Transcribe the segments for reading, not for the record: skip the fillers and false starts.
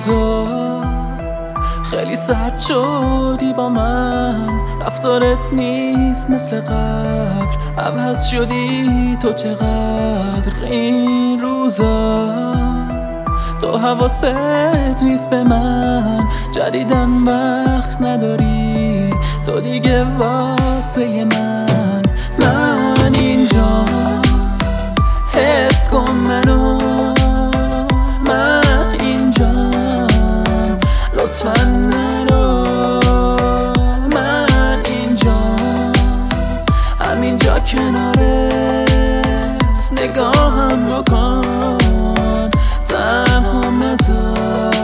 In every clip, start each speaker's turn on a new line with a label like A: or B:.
A: روزا خیلی سرد شدی با من، رفتارت نیست مثل قبل، عوض شدی تو چقدر این روزا. تو حواست نیست به من، جدیدن وقت نداری تو دیگه واسه من اینجا، حس کن منو، من اینجا، لطفا نرو، من اینجا، همینجا کنارت، نگاهم بکن، تنهام نذار.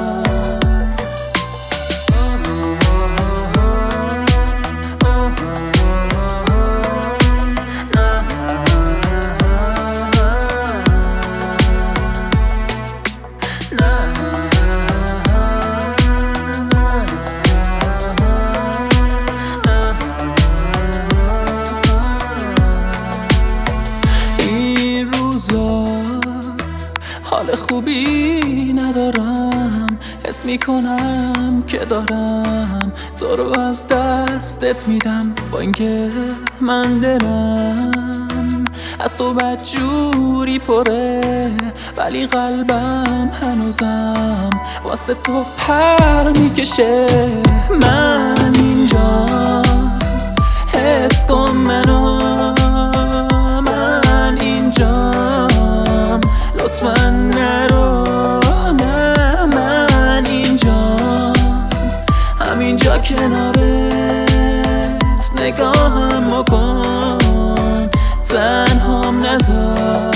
A: حال خوبی ندارم، حس میکنم که دارم تو رو از دستت میدم، با اینکه من دلم از تو بدجوری پره، ولی قلبم هنوزم واسه تو پر میکشه. من اینجا، حس کن منو، من اینجا، لطفا نرو، نه من اینجا، همینجا کنارت، نگاهم بکن، تنهام نذار.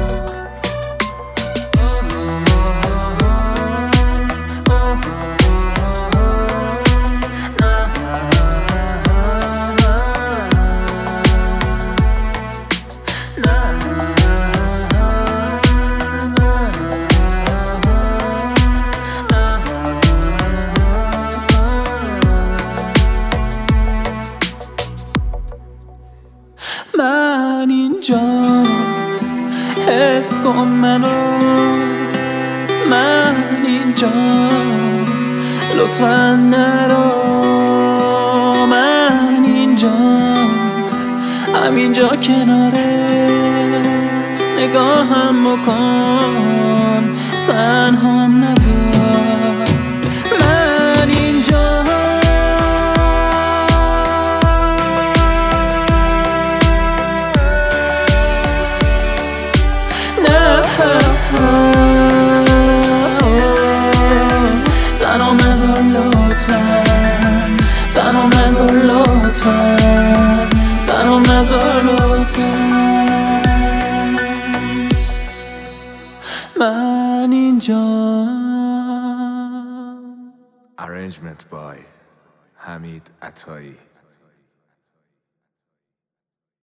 A: من اینجا، حس کن منو، من اینجا، لطفا نرو، من اینجا، همینجا کنارت، نگاهم بکن، تنهام نذار. من اینجا، تنهام نذار لطفاً، تنهام نذار لطفاً، تنهام نذار لطفاً. من اینجا.
B: Arrangement by Hamid Atai.